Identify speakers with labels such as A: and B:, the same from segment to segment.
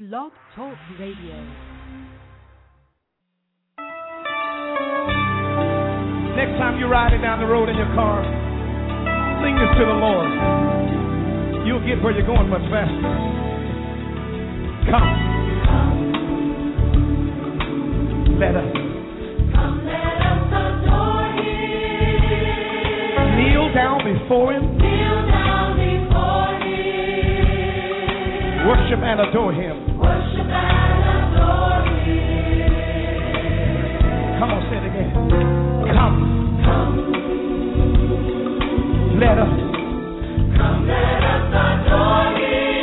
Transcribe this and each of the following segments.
A: Blog Talk Radio.
B: Next time you're riding down the road in your car, sing this to the Lord. You'll get where you're going much faster. Come. Let us.
C: Come, let us adore Him.
B: Kneel down before Him.
C: Kneel down before Him.
B: Worship and adore Him.
C: Worship and adore Him.
B: Come on, say it again. Come.
C: Come.
B: Let us.
C: Come, let us adore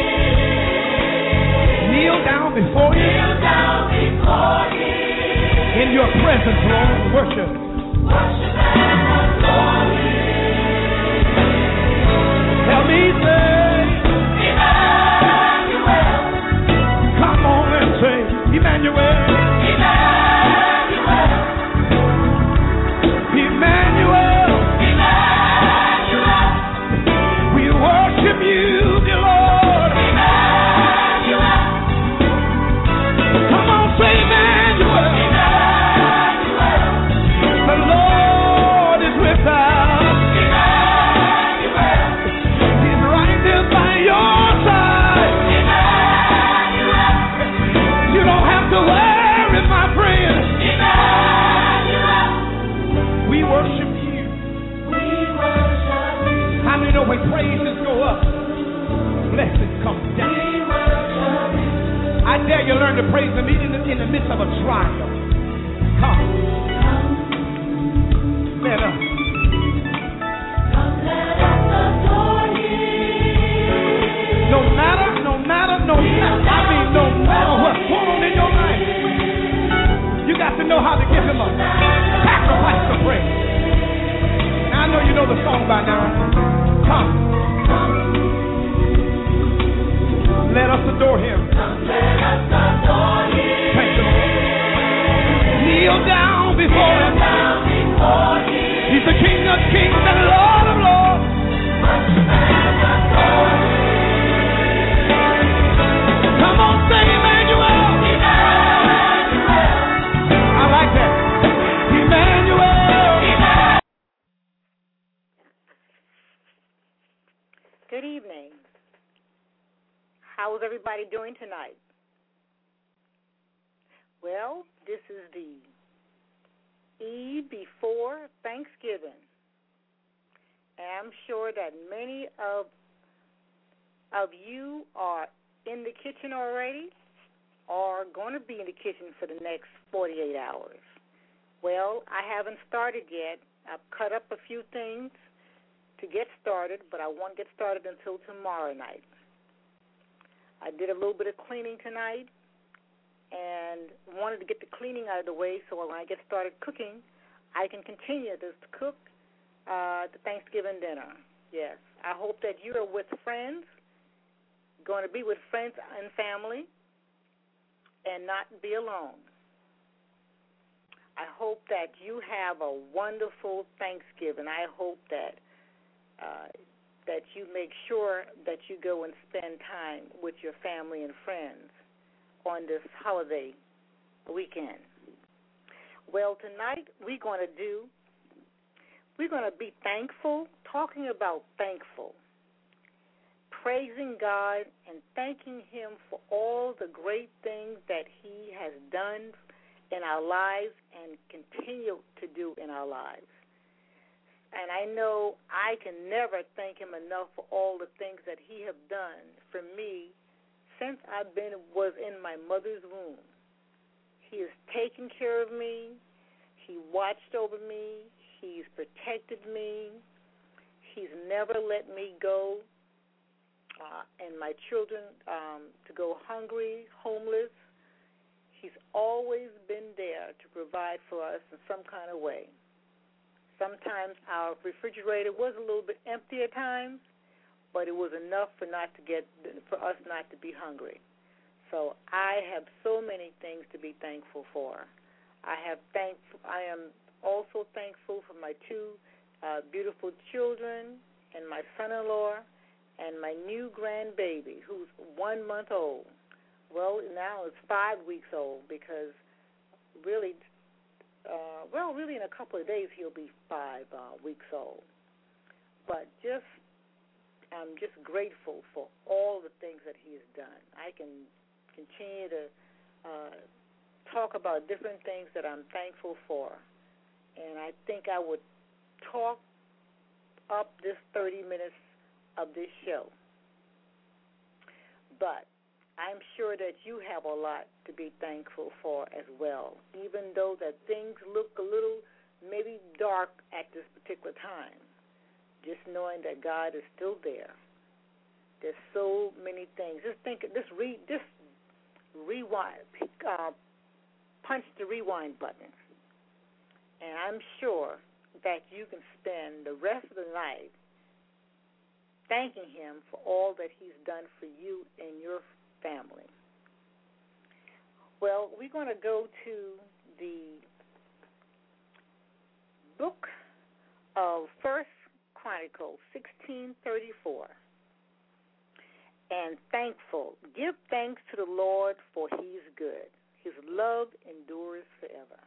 C: Him.
B: Kneel down before Him.
C: Kneel down before Him.
B: In your presence, Lord, worship.
C: Worship and adore Him.
B: Help me say,
C: Emmanuel.
B: come on and say, Emmanuel.
C: Emmanuel.
B: Emmanuel.
C: Emmanuel.
B: We worship you, dear Lord.
C: Emmanuel.
B: Come on, say Emmanuel. The Lord is with us. He's right there by your side. You don't have to worry, my friend. We worship you. How many know when praises go up, blessings come down? I dare you learn to praise Him even in the midst of a trial. Come. Let us. No matter, I mean, no matter what's going on in your life, you got to know how to give Him a sacrifice of praise. Now, I know you know the song by now. Come. Let us adore Him. Thank you, Lord. Kneel down before Him. He's the King of kings and Lord of lords. Come on, say Emmanuel. I like that. Emmanuel.
D: Good evening. How is everybody doing tonight? Well, this is the eve before Thanksgiving. And I'm sure that many of you are in the kitchen already or going to be in the kitchen for the next 48 hours. Well, I haven't started yet. I've cut up a few things to get started, but I won't get started until tomorrow night. I did a little bit of cleaning tonight and wanted to get the cleaning out of the way so when I get started cooking, I can continue to cook the Thanksgiving dinner. Yes, I hope that you are with friends, going to be with friends and family, and not be alone. I hope that you have a wonderful Thanksgiving. I hope that you make sure that you go and spend time with your family and friends on this holiday weekend. Well, tonight we're going to be thankful, talking about thankful, praising God and thanking Him for all the great things that He has done in our lives and continue to do in our lives. And I know I can never thank Him enough for all the things that He has done for me since I was in my mother's womb. He has taken care of me. He watched over me. He's protected me. He's never let me go and my children to go hungry, homeless. He's always been there to provide for us in some kind of way. Sometimes our refrigerator was a little bit empty at times, but it was enough for us not to be hungry. So I have so many things to be thankful for. I am also thankful for my two beautiful children and my son-in-law and my new grandbaby, who's 1 month old. Well, now it's 5 weeks old because really, really in a couple of days he'll be 5 weeks old. But I'm just grateful for all the things that he has done. I can continue to talk about different things that I'm thankful for, and I think I would talk up this 30 minutes of this show. But I'm sure that you have a lot to be thankful for as well, even though that things look a little maybe dark at this particular time. Just knowing that God is still there. There's so many things. Just rewind, punch the rewind button, and I'm sure that you can spend the rest of the night thanking him for all that he's done for you and your family. Well, we're going to go to the book of 1 Chronicles 16:34. And thankful. Give thanks to the Lord, for he is good. His love endures forever.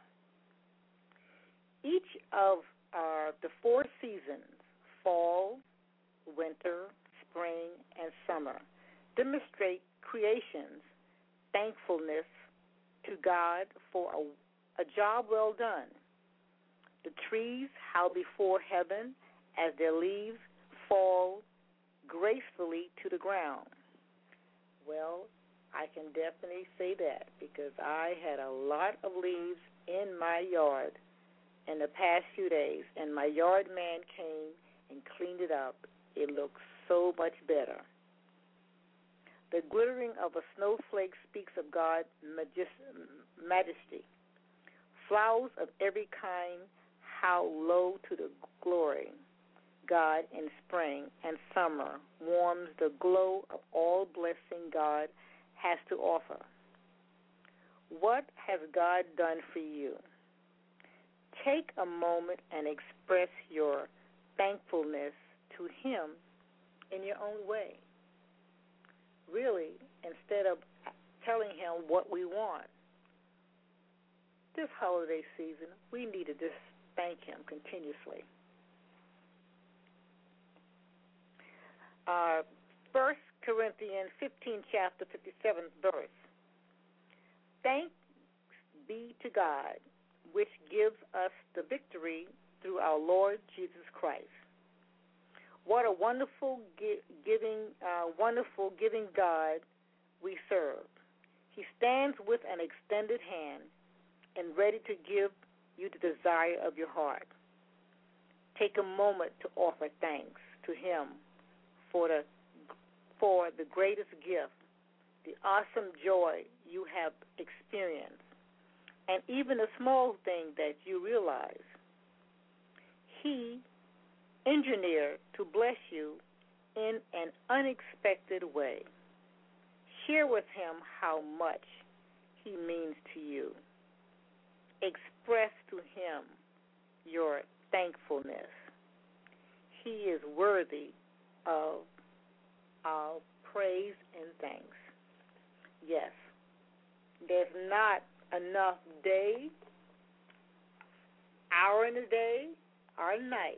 D: Each of the 4 seasons, fall, winter, spring, and summer, demonstrate creation's thankfulness to God for a job well done. The trees howl before heaven as their leaves fall gracefully to the ground. Well, I can definitely say that because I had a lot of leaves in my yard in the past few days, and my yard man came and cleaned it up. It looks so much better. The glittering of a snowflake speaks of God's majesty. Flowers of every kind howl low to the glory. God in spring and summer warms the glow of all blessing God has to offer. What has God done for you? Take a moment and express your thankfulness to him in your own way. Really, instead of telling him what we want. This holiday season, we need to just thank him continuously. 1 Corinthians 15, chapter 57th verse. Thanks be to God, which gives us the victory through our Lord Jesus Christ. What a wonderful giving God we serve. He stands with an extended hand and ready to give you the desire of your heart. Take a moment to offer thanks to him for the greatest gift, the awesome joy you have experienced, and even a small thing that you realize. He engineered to bless you in an unexpected way. Share with him how much he means to you. Express to him your thankfulness. He is worthy of our praise and thanks. Yes, there's not enough day, hour in the day, or night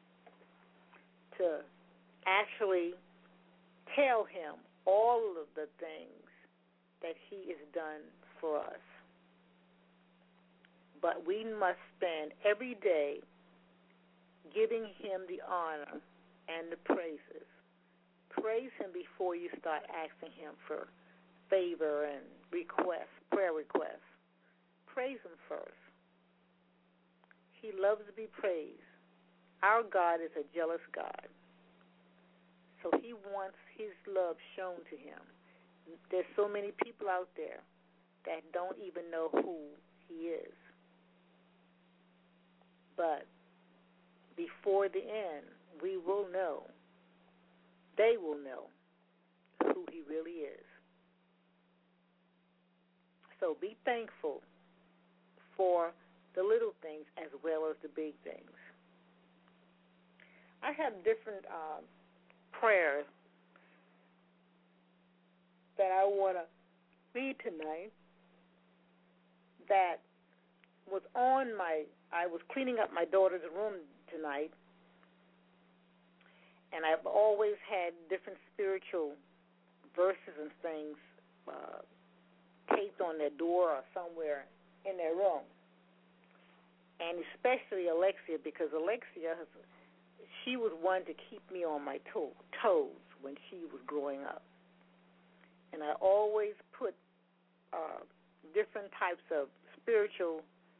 D: to actually tell him all of the things that he has done for us. But we must spend every day giving him the honor and the praises. Praise him before you start asking him for favor and prayer requests. Praise him first. He loves to be praised. Our God is a jealous God. So he wants his love shown to him. There's so many people out there that don't even know who he is. But before the end, we will know. They will know who he really is. So be thankful for the little things as well as the big things. I have different prayers that I want to read tonight that was on I was cleaning up my daughter's room tonight, and I've always had different spiritual verses and things taped on their door or somewhere in their room. And especially Alexia, because Alexia, she was one to keep me on my toes when she was growing up. And I always put different types of spiritual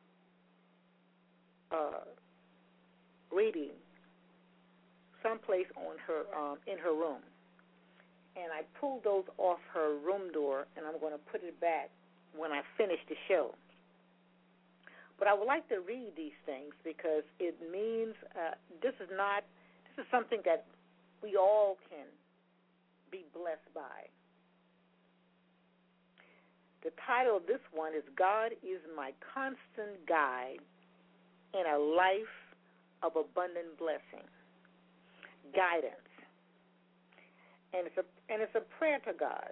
D: reading someplace on her in her room. And I pulled those off her room door, and I'm going to put it back when I finish the show. But I would like to read these things because it means this is something that we all can be blessed by. The title of this one is God is My Constant Guide in a Life of Abundant Blessing. Guidance. And it's a prayer to God.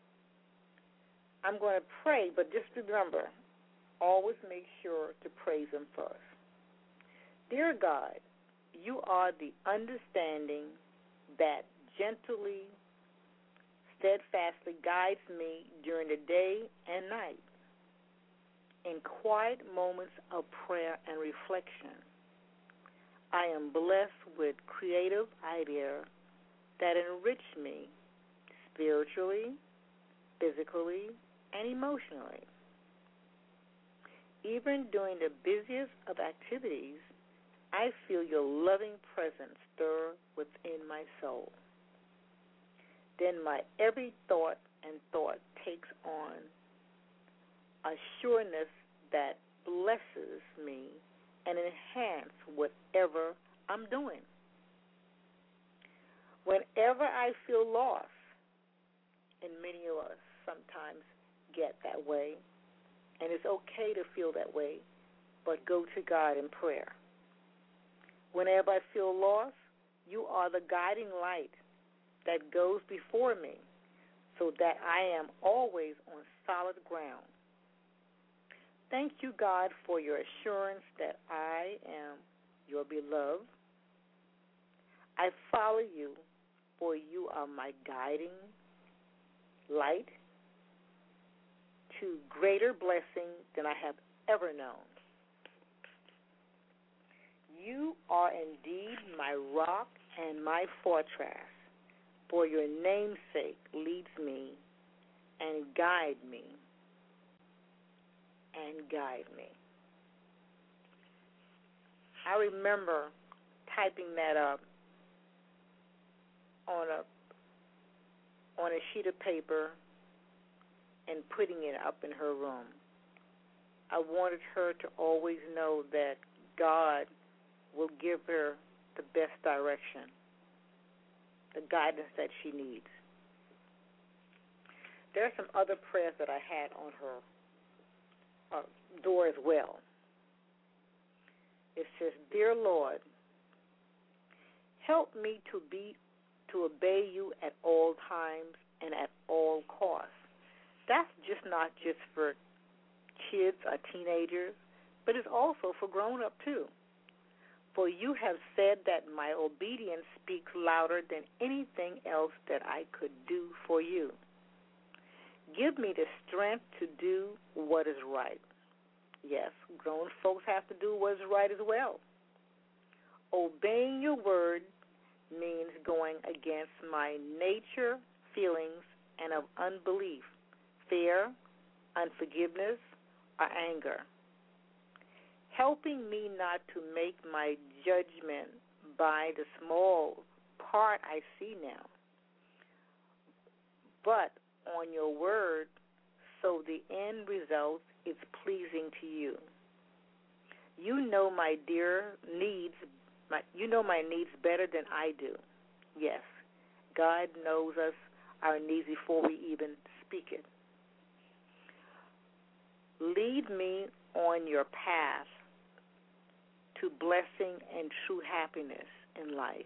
D: I'm going to pray, but just remember, always make sure to praise Him first. Dear God, You are the understanding that gently, steadfastly guides me during the day and night. In quiet moments of prayer and reflection, I am blessed with creative ideas that enrich me spiritually, physically, and emotionally. Even during the busiest of activities, I feel Your loving presence stir within my soul. Then my every thought takes on a sureness that blesses me and enhances whatever I'm doing. Whenever I feel lost, and many of us sometimes get that way, and it's okay to feel that way, but go to God in prayer. Whenever I feel lost, You are the guiding light that goes before me so that I am always on solid ground. Thank You, God, for Your assurance that I am Your beloved. I follow You, for You are my guiding light to greater blessing than I have ever known. You are indeed my rock and my fortress. For Your name's sake leads me and guide me and guide me. I remember typing that up on a sheet of paper and putting it up in her room. I wanted her to always know that God will give her the best direction, the guidance that she needs. There are some other prayers that I had on her door as well. It says, Dear Lord, help me to obey You at all times and at all costs. That's not just for kids or teenagers, but it's also for grown-up too. For You have said that my obedience speaks louder than anything else that I could do for You. Give me the strength to do what is right. Yes, grown folks have to do what is right as well. Obeying Your word means going against my nature, feelings, and of unbelief, fear, unforgiveness, or anger. Helping me not to make my judgment by the small part I see now, but on Your word, so the end result is pleasing to You. You know my needs better than I do. Yes, God knows us, our needs before we even speak it. Lead me on Your path to blessing and true happiness in life.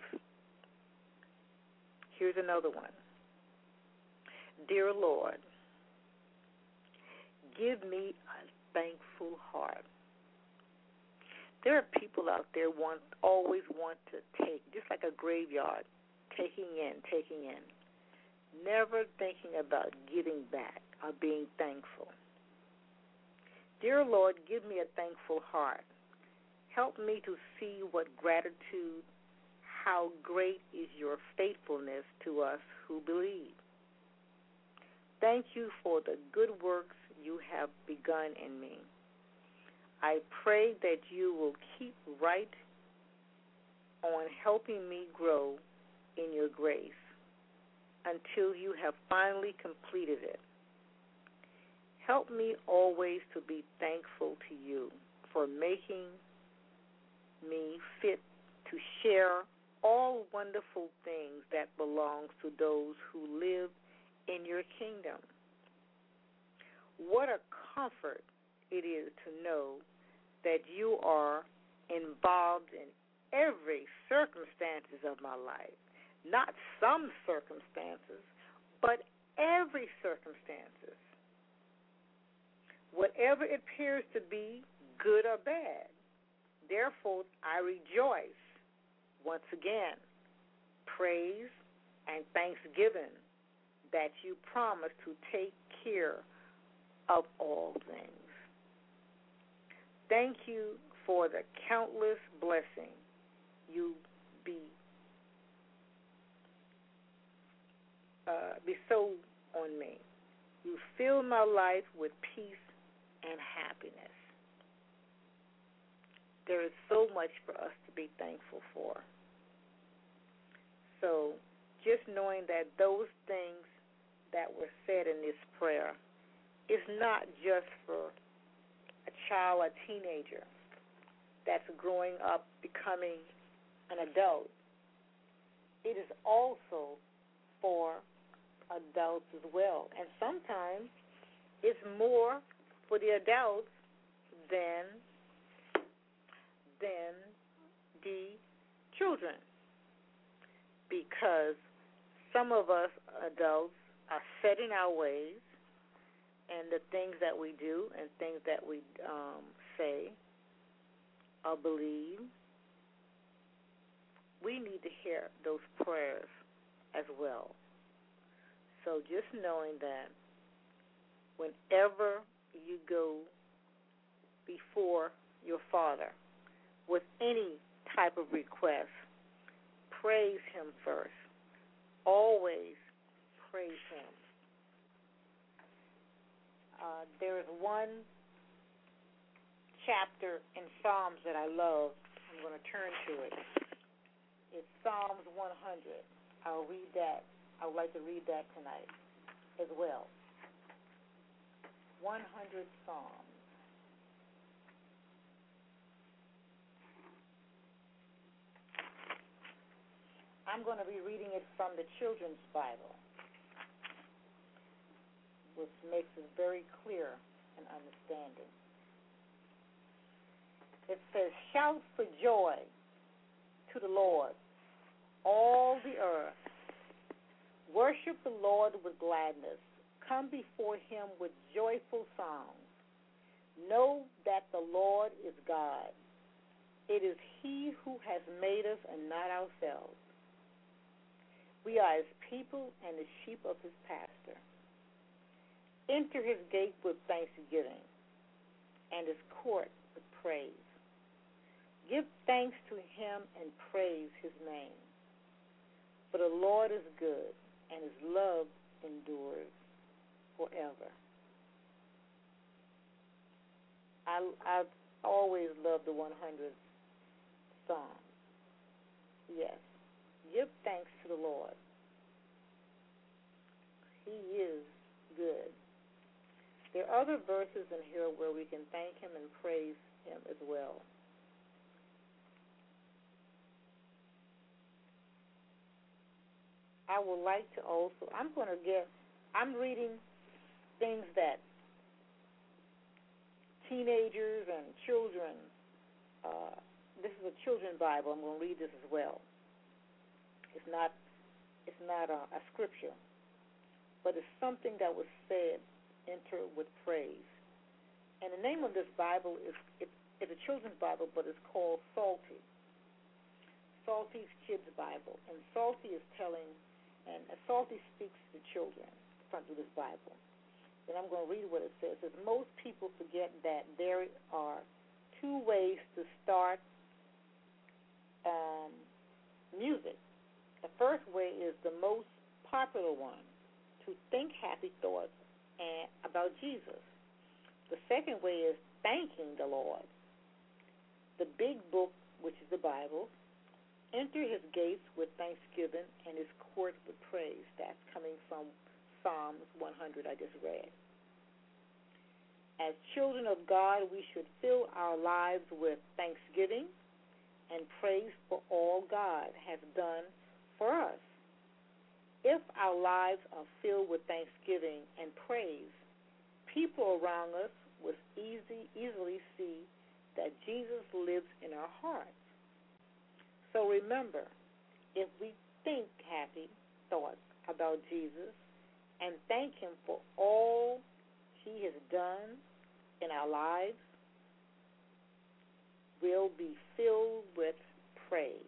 D: Here's another one. Dear Lord, give me a thankful heart. There are people out there always want to take, just like a graveyard, taking in, never thinking about giving back or being thankful. Dear Lord, give me a thankful heart. Help me to see what gratitude, how great is your faithfulness to us who believe. Thank you for the good works you have begun in me. I pray that you will keep right on helping me grow in your grace until you have finally completed it. Help me always to be thankful to you for making me fit to share all wonderful things that belongs to those who live in your kingdom. What a comfort it is to know that you are involved in every circumstances of my life. Not some circumstances, but every circumstances. Whatever it appears to be, good or bad. Therefore, I rejoice once again, praise and thanksgiving that you promise to take care of all things. Thank you for the countless blessing you bestow on me. You fill my life with peace and happiness. There is so much for us to be thankful for. So just knowing that those things that were said in this prayer is not just for a child, a teenager that's growing up, becoming an adult. It is also for adults as well. And sometimes it's more for the adults than the children, because some of us adults are set in our ways, and the things that we do and things that we say or believe, we need to hear those prayers as well. So just knowing that whenever you go before your Father with any type of request, praise Him first. Always praise Him. There is one chapter in Psalms that I love. I'm going to turn to it. It's Psalms 100. I'll read that. I would like to read that tonight as well. 100 Psalms. I'm going to be reading it from the Children's Bible, which makes it very clear and understanding. It says, "Shout for joy to the Lord, all the earth. Worship the Lord with gladness. Come before Him with joyful songs. Know that the Lord is God. It is He who has made us and not ourselves. We are His people and the sheep of His pasture. Enter His gate with thanksgiving and His court with praise. Give thanks to Him and praise His name. For the Lord is good, and His love endures forever." I've always loved the 100th Psalm. Yes. Give thanks to the Lord. He is good. There are other verses in here where we can thank Him and praise Him as well. I would like to also, I'm reading things that teenagers and children, this is a children's Bible. I'm going to read this as well. It's not a scripture, but it's something that was said, enter with praise. And the name of this Bible is it's a children's Bible, but it's called Salty. Salty's Kids Bible. And Salty is telling, and Salty speaks to children from this Bible. And I'm going to read what it says. It says, most people forget that there are two ways to start music. The first way is the most popular one, to think happy thoughts about Jesus. The second way is thanking the Lord. The big book, which is the Bible, enter his gates with thanksgiving and his courts with praise. That's coming from Psalms 100 I just read. As children of God, we should fill our lives with thanksgiving and praise for all God has done for us. If our lives are filled with thanksgiving and praise, people around us will easily see that Jesus lives in our hearts. So remember, if we think happy thoughts about Jesus and thank him for all he has done in our lives, we'll be filled with praise.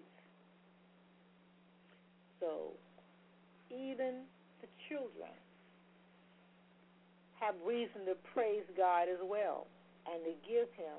D: So even the children have reason to praise God as well and to give him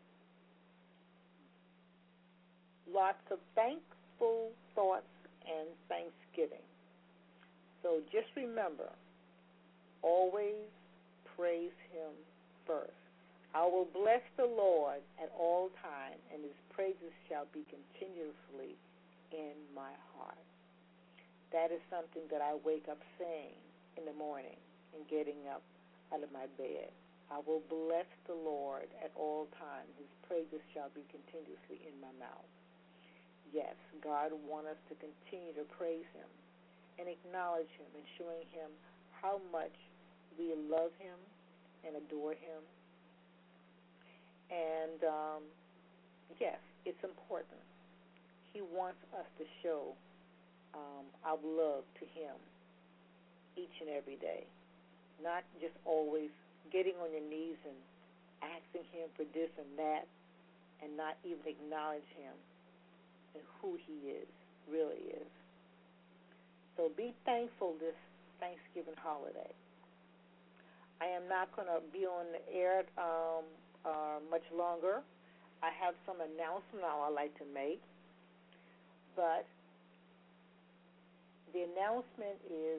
D: lots of thankful thoughts and thanksgiving. So just remember, always praise him first. I will bless the Lord at all times, and his praises shall be continuously in my heart. That is something that I wake up saying in the morning and getting up out of my bed. I will bless the Lord at all times. His praises shall be continuously in my mouth. Yes, God wants us to continue to praise him and acknowledge him and showing him how much we love him and adore him. And, yes, it's important. He wants us to show our love to him each and every day, not just always getting on your knees and asking him for this and that and not even acknowledge him and who he is, really is. So be thankful this Thanksgiving holiday. I am not going to be on the air much longer. I have some announcement I'd like to make, but the announcement is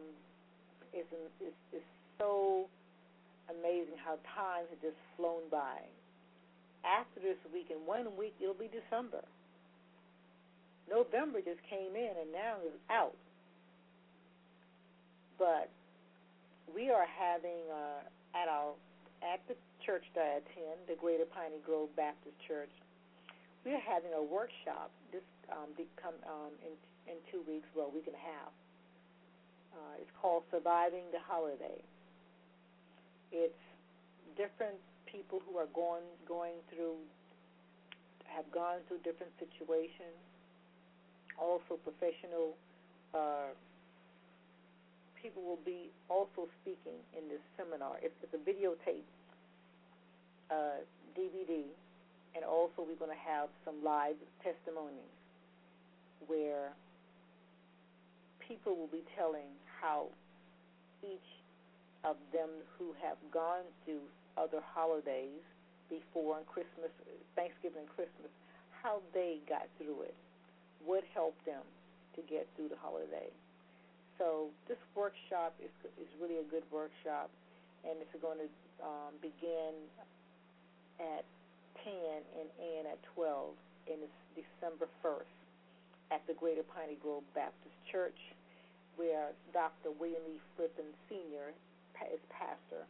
D: so amazing how time has just flown by. After this week, in 1 week, it'll be December. November just came in and now is out. But we are having at the church that I attend, the Greater Piney Grove Baptist Church, we are having a workshop this in 2 weeks, well, a week and a half. It's called Surviving the Holiday. It's different people who are have gone through different situations. Also, professional people will be also speaking in this seminar. It's a videotape DVD, and also we're going to have some live testimonies where people will be telling how each of them who have gone through other holidays before on Christmas, Thanksgiving and Christmas, how they got through it, what helped them to get through the holiday. So this workshop is really a good workshop, and it's going to begin at 10 and end at 12, and it's December 1st at the Greater Piney Grove Baptist Church, where Dr. William E. Flippen Sr. is pastor.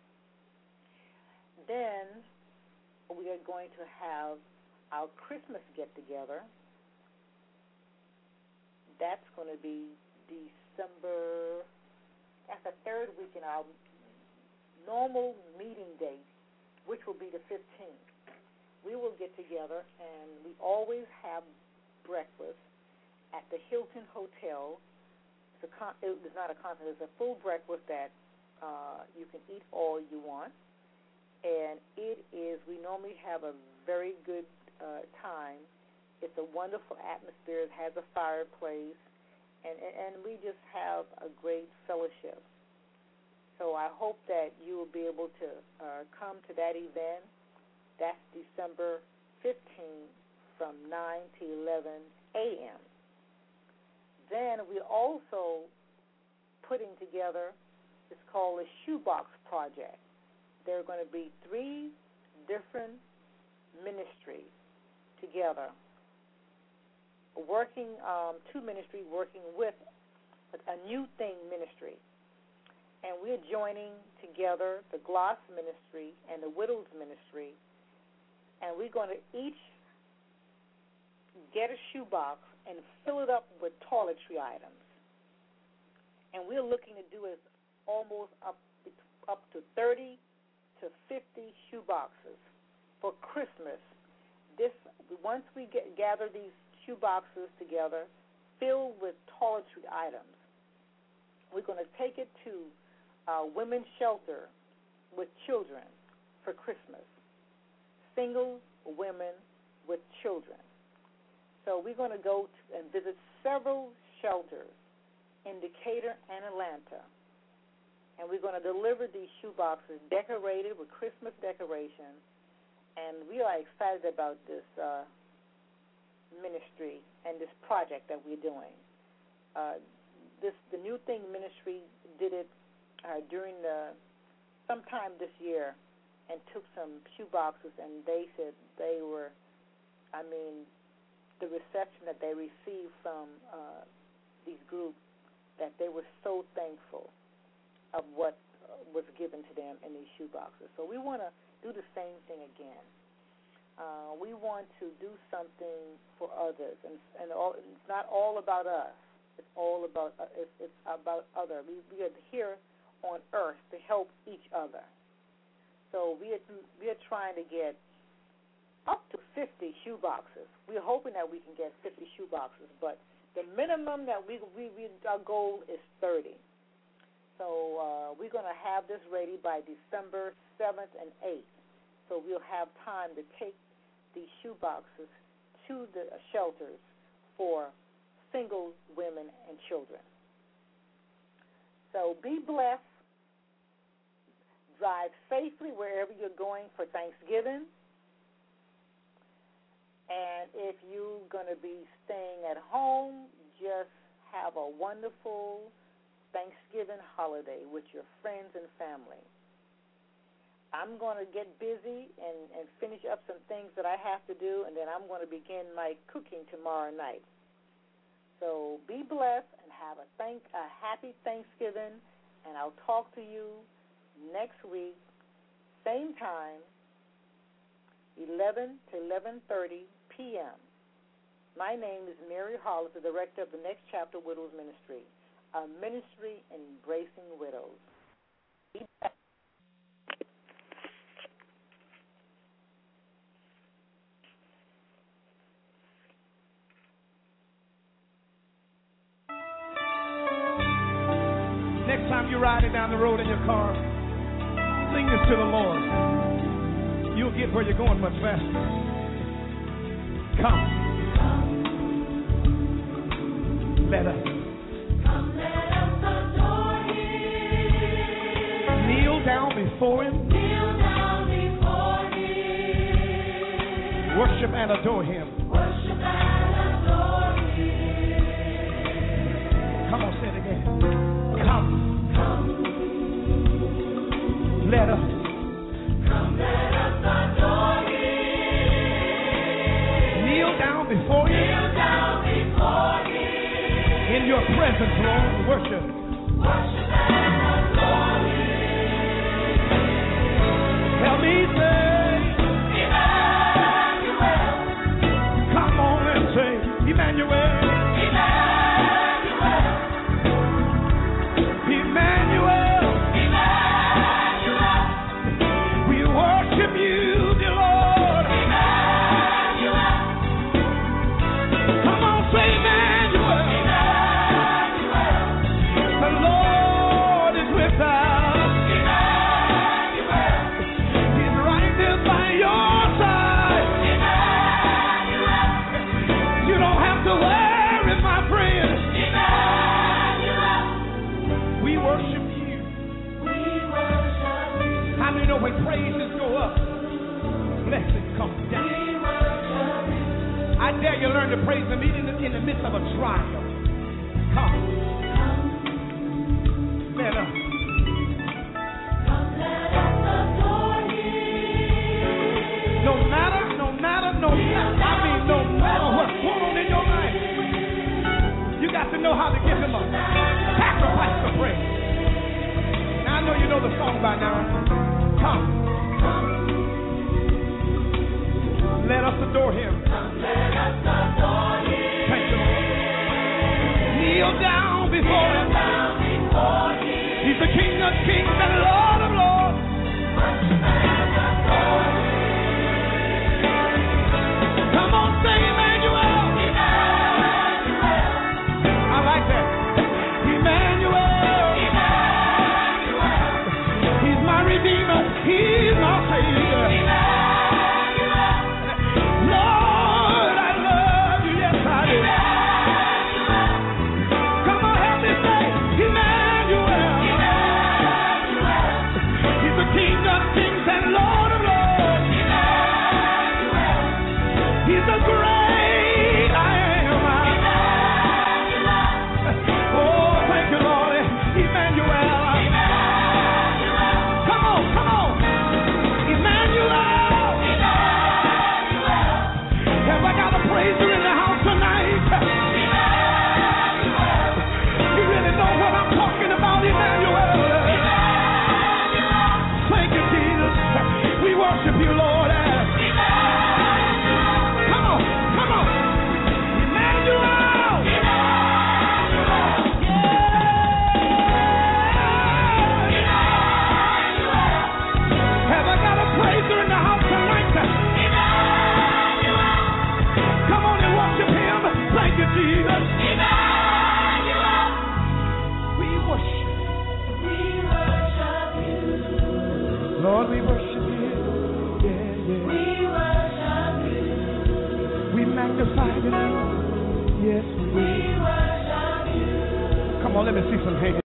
D: Then we are going to have our Christmas get-together. That's going to be December, that's the third week in our normal meeting date, which will be the 15th. We will get together, and we always have breakfast at the Hilton Hotel. It's not a conference, it's a full breakfast that you can eat all you want. and we normally have a very good time. It's a wonderful atmosphere. It has a fireplace, and we just have a great fellowship. So I hope that you will be able to come to that event. That's December 15th from 9 to 11 a.m. Then we're also putting together, it's called a Shoebox Project. There are going to be 3 different ministries together, working, 2 ministries working with a New Thing ministry. And we're joining together the Gloss ministry and the Widows ministry, and we're going to each get a shoebox and fill it up with toiletry items. And we're looking to do it almost up to 30 to 50 shoeboxes for Christmas. Once we gather these shoeboxes together, filled with toiletry items, we're going to take it to women's shelter with children for Christmas. Single women with children. So we're going to go and visit several shelters in Decatur and Atlanta. And we're going to deliver these shoeboxes decorated with Christmas decorations. And we are excited about this ministry and this project that we're doing. The New Thing ministry did it during sometime this year and took some shoeboxes, and they said the reception that they received from these groups, that they were so thankful of what was given to them in these shoeboxes. So we want to do the same thing again. We want to do something for others, and it's not all about us. It's all about it's about others. We are here on earth to help each other. So we are trying to get up to 50 shoeboxes. We're hoping that we can get 50 shoeboxes, but the minimum that our goal is 30. So we're going to have this ready by December 7th and 8th. So we'll have time to take these shoeboxes to the shelters for single women and children. So be blessed. Drive safely wherever you're going for Thanksgiving. And if you're going to be staying at home, just have a wonderful Thanksgiving holiday with your friends and family. I'm going to get busy and finish up some things that I have to do, and then I'm going to begin my cooking tomorrow night. So be blessed and have a happy Thanksgiving, and I'll talk to you next week, same time, 11 to 11:30 p.m. My name is Mary Hollis, the director of the Next Chapter Widows Ministry, a ministry embracing widows.
B: Next time you're riding down the road in your car, sing this to the Lord. You'll get where you're going much faster. Come. Let us.
C: Come, let us adore Him.
B: Kneel down before Him.
C: Kneel down before Him.
B: Worship and adore Him.
C: Worship and adore Him.
B: Come on, say it again. Come.
C: Come.
B: Let us.
C: Come, let us adore Him.
B: Kneel down before Him.
C: Kneel down before Him.
B: In your presence, Lord, worship.
C: Worship and adore Him.
B: Help me say,
C: Emmanuel.
B: come on and say, Emmanuel.
C: Emmanuel.
B: Emmanuel.
C: Emmanuel.
B: We worship you, dear Lord.
C: Emmanuel.
B: Come on, say Emmanuel.
C: Emmanuel.
B: know when praises go up, blessings come down. I dare you learn to praise Him even in the midst of a trial. Come. Let us. No matter, I mean no matter what's going on in your life, you got to know how to give Him a sacrifice of praise. Now I know you know the song by now. Come. Let us adore Him. Thank you, Lord. Kneel down before Him. He's the King of kings and Lord of lords. Come on, say Emmanuel. I like that. Emmanuel. He's my Redeemer. He's my Savior. Lord, I love you. Yes, I do. Come on, help me say Emmanuel. He's the King of kings and Lord of lords. He's the great I am. Oh, thank you, Lord. Emmanuel. Come on. Emmanuel. Have I got a praiser in the house tonight? You really know what I'm talking about, Emmanuel. Thank you, Jesus. We worship you, Lord. Come on. Emmanuel. Have I got a praiser in the house tonight? Come on and worship Him. Thank you, Jesus. We worship you. Lord, we worship you. Yeah. We magnify you. Yes, we worship you. Come on, let me see some hands.